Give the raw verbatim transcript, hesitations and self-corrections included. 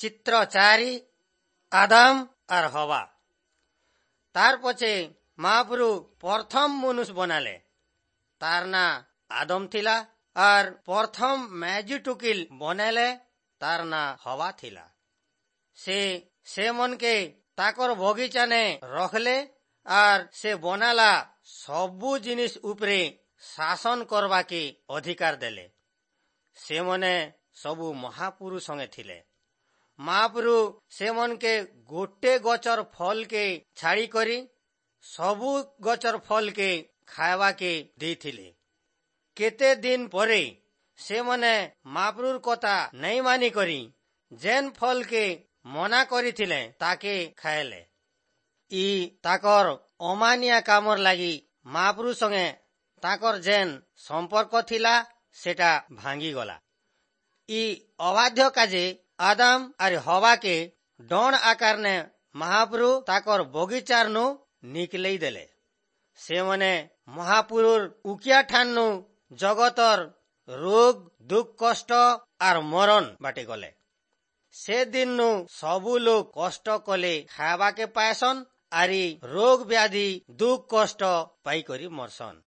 चित्र चारि आदम और हवा। तार पछे महाप्रभु प्रथम मनुष्य बनाले। तार ना आदम थिला और प्रथम मैजी टुकिल बनाले तार ना हवा थिला। से से मन के ताकर बगीचा ने रखले और से बनाला सबु जिनिस उपरे शासन करवा के अधिकार देले। से मने सबु महापुरुष संगे थिले। महाप्रभु से मन के गोटे गचर फल के छाड़ी करी सबु गचर फल के खावा के देथिले। केते दिन परे से मने महाप्रभुर कथा नहीं मानी करी जेन फल के मना करी थिले ताके खाएले। ई ताकर अमानिया कामर लागी महाप्रभु संगे ताकर जेन संपर्क थिला सेटा भांगी गला। ई अबाध्य काजे आदम और हवा के डण आकार ने महाप्रभु ताकर बगीचार नु निकलई देले। से मने महापुरुर उकिया ठान्नु जगतर रोग दुख कष्ट और मरण बाटे गले। से दिन नु सबु लोग कष्ट कले खावा के पायसन आरी रोग व्याधि दुख कष्ट पाई करी मरसन।